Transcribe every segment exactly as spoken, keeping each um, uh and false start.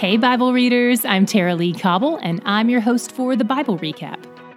Hey, Bible readers, I'm Tara Lee Cobble, and I'm your host for the Bible Recap.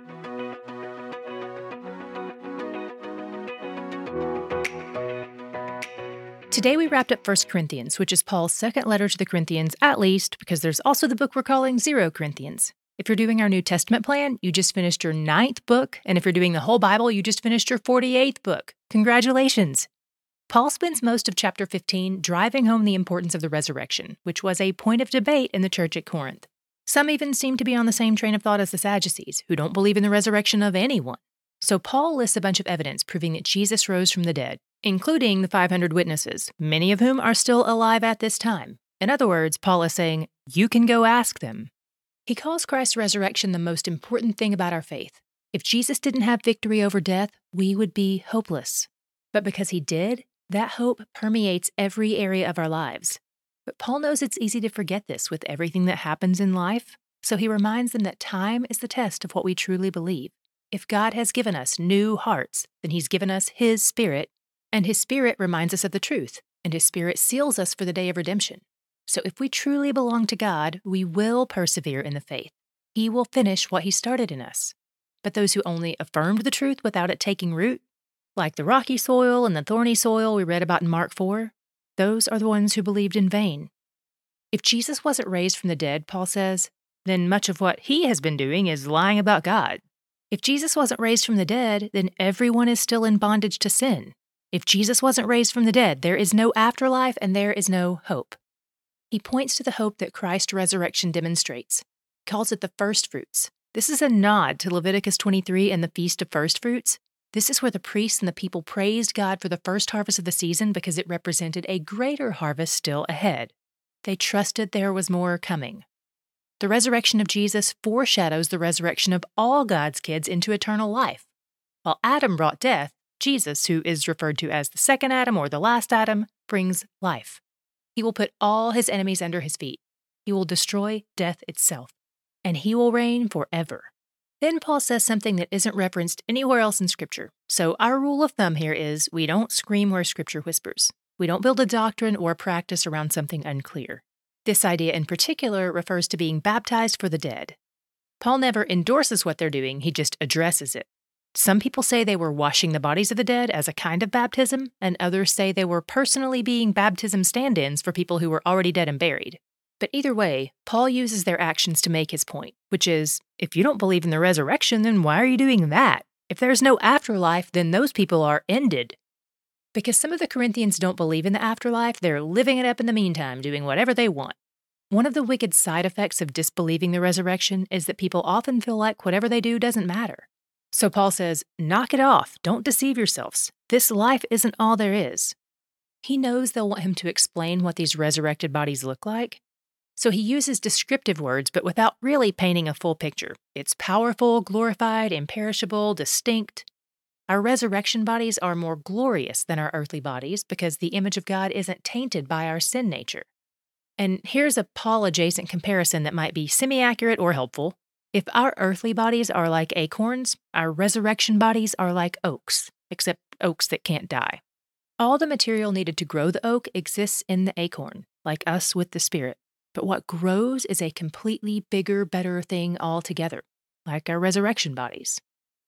Today we wrapped up First Corinthians, which is Paul's second letter to the Corinthians, at least, because there's also the book we're calling Zero Corinthians. If you're doing our New Testament plan, you just finished your ninth book, and if you're doing the whole Bible, you just finished your forty-eighth book. Congratulations! Paul spends most of chapter fifteen driving home the importance of the resurrection, which was a point of debate in the church at Corinth. Some even seem to be on the same train of thought as the Sadducees, who don't believe in the resurrection of anyone. So Paul lists a bunch of evidence proving that Jesus rose from the dead, including the five hundred witnesses, many of whom are still alive at this time. In other words, Paul is saying, you can go ask them. He calls Christ's resurrection the most important thing about our faith. If Jesus didn't have victory over death, we would be hopeless. But because he did, that hope permeates every area of our lives. But Paul knows it's easy to forget this with everything that happens in life, so he reminds them that time is the test of what we truly believe. If God has given us new hearts, then he's given us his Spirit, and his Spirit reminds us of the truth, and his Spirit seals us for the day of redemption. So if we truly belong to God, we will persevere in the faith. He will finish what he started in us. But those who only affirmed the truth without it taking root, like the rocky soil and the thorny soil we read about in Mark four, those are the ones who believed in vain. If Jesus wasn't raised from the dead, Paul says, then much of what he has been doing is lying about God. If Jesus wasn't raised from the dead, then everyone is still in bondage to sin. If Jesus wasn't raised from the dead, there is no afterlife and there is no hope. He points to the hope that Christ's resurrection demonstrates. He calls it the first fruits. This is a nod to Leviticus twenty-three and the Feast of First Fruits. This is where the priests and the people praised God for the first harvest of the season because it represented a greater harvest still ahead. They trusted there was more coming. The resurrection of Jesus foreshadows the resurrection of all God's kids into eternal life. While Adam brought death, Jesus, who is referred to as the second Adam or the last Adam, brings life. He will put all his enemies under his feet. He will destroy death itself, and he will reign forever. Then Paul says something that isn't referenced anywhere else in Scripture. So our rule of thumb here is we don't scream where Scripture whispers. We don't build a doctrine or practice around something unclear. This idea in particular refers to being baptized for the dead. Paul never endorses what they're doing, he just addresses it. Some people say they were washing the bodies of the dead as a kind of baptism, and others say they were personally being baptism stand-ins for people who were already dead and buried. But either way, Paul uses their actions to make his point, which is, if you don't believe in the resurrection, then why are you doing that? If there's no afterlife, then those people are ended. Because some of the Corinthians don't believe in the afterlife, they're living it up in the meantime, doing whatever they want. One of the wicked side effects of disbelieving the resurrection is that people often feel like whatever they do doesn't matter. So Paul says, knock it off, don't deceive yourselves. This life isn't all there is. He knows they'll want him to explain what these resurrected bodies look like. So he uses descriptive words, but without really painting a full picture. It's powerful, glorified, imperishable, distinct. Our resurrection bodies are more glorious than our earthly bodies because the image of God isn't tainted by our sin nature. And here's a Paul-adjacent comparison that might be semi-accurate or helpful. If our earthly bodies are like acorns, our resurrection bodies are like oaks, except oaks that can't die. All the material needed to grow the oak exists in the acorn, like us with the Spirit. But what grows is a completely bigger, better thing altogether, like our resurrection bodies.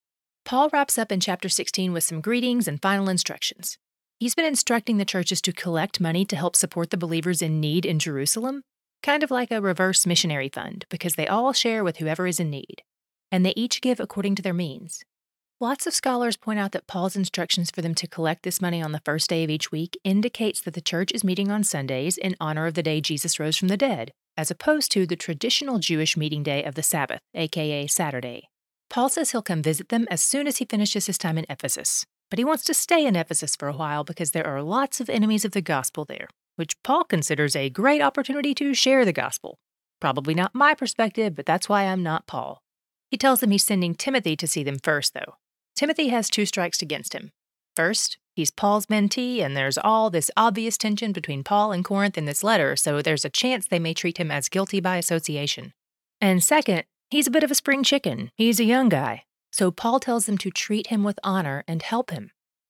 Paul wraps up in chapter sixteen with some greetings and final instructions. He's been instructing the churches to collect money to help support the believers in need in Jerusalem, kind of like a reverse missionary fund, because they all share with whoever is in need, and they each give according to their means. Lots of scholars point out that Paul's instructions for them to collect this money on the first day of each week indicates that the church is meeting on Sundays in honor of the day Jesus rose from the dead, as opposed to the traditional Jewish meeting day of the Sabbath, aka Saturday. Paul says he'll come visit them as soon as he finishes his time in Ephesus, but he wants to stay in Ephesus for a while because there are lots of enemies of the gospel there, which Paul considers a great opportunity to share the gospel. Probably not my perspective, but that's why I'm not Paul. He tells them he's sending Timothy to see them first, though. Timothy has two strikes against him. First, he's Paul's mentee, and there's all this obvious tension between Paul and Corinth in this letter, so there's a chance they may treat him as guilty by association. And second, he's a bit of a spring chicken. He's a young guy. So Paul tells them to treat him with honor and help him.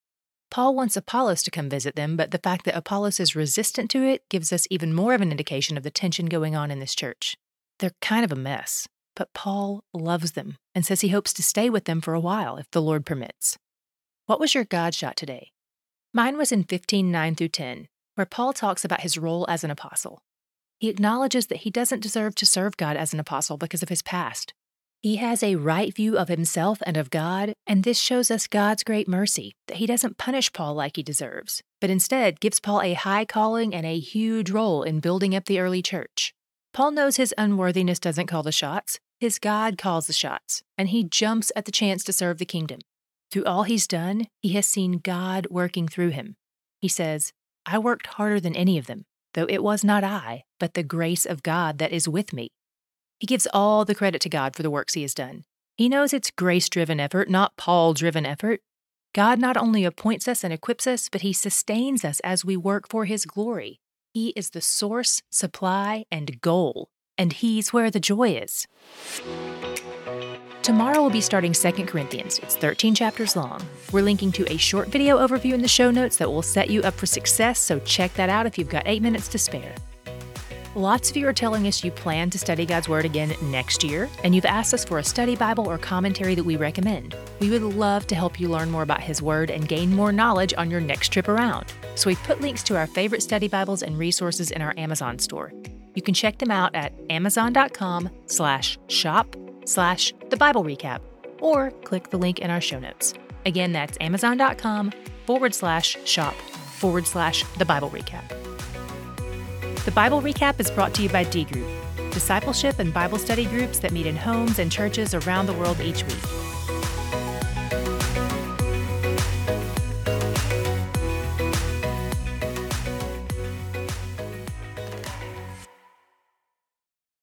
Paul wants Apollos to come visit them, but the fact that Apollos is resistant to it gives us even more of an indication of the tension going on in this church. They're kind of a mess, but Paul loves them and says he hopes to stay with them for a while if the Lord permits. What was your God shot today? Mine was in fifteen nine through ten, where Paul talks about his role as an apostle. He acknowledges that he doesn't deserve to serve God as an apostle because of his past. He has a right view of himself and of God, and this shows us God's great mercy, that he doesn't punish Paul like he deserves, but instead gives Paul a high calling and a huge role in building up the early church. Paul knows his unworthiness doesn't call the shots, his God calls the shots, and he jumps at the chance to serve the kingdom. Through all he's done, he has seen God working through him. He says, "I worked harder than any of them, though it was not I, but the grace of God that is with me." He gives all the credit to God for the works he has done. He knows it's grace-driven effort, not Paul-driven effort. God not only appoints us and equips us, but he sustains us as we work for his glory. He is the source, supply, and goal, and he's where the joy is. Tomorrow we'll be starting Second Corinthians. It's thirteen chapters long. We're linking to a short video overview in the show notes that will set you up for success, so check that out if you've got eight minutes to spare. Lots of you are telling us you plan to study God's Word again next year, and you've asked us for a study Bible or commentary that we recommend. We would love to help you learn more about His Word and gain more knowledge on your next trip around. So we've put links to our favorite study Bibles and resources in our Amazon store. You can check them out at amazon.com slash shop slash the Bible recap, or click the link in our show notes. Again, that's amazon.com forward slash shop forward slash the Bible recap. The Bible Recap is brought to you by D Group, discipleship and Bible study groups that meet in homes and churches around the world each week.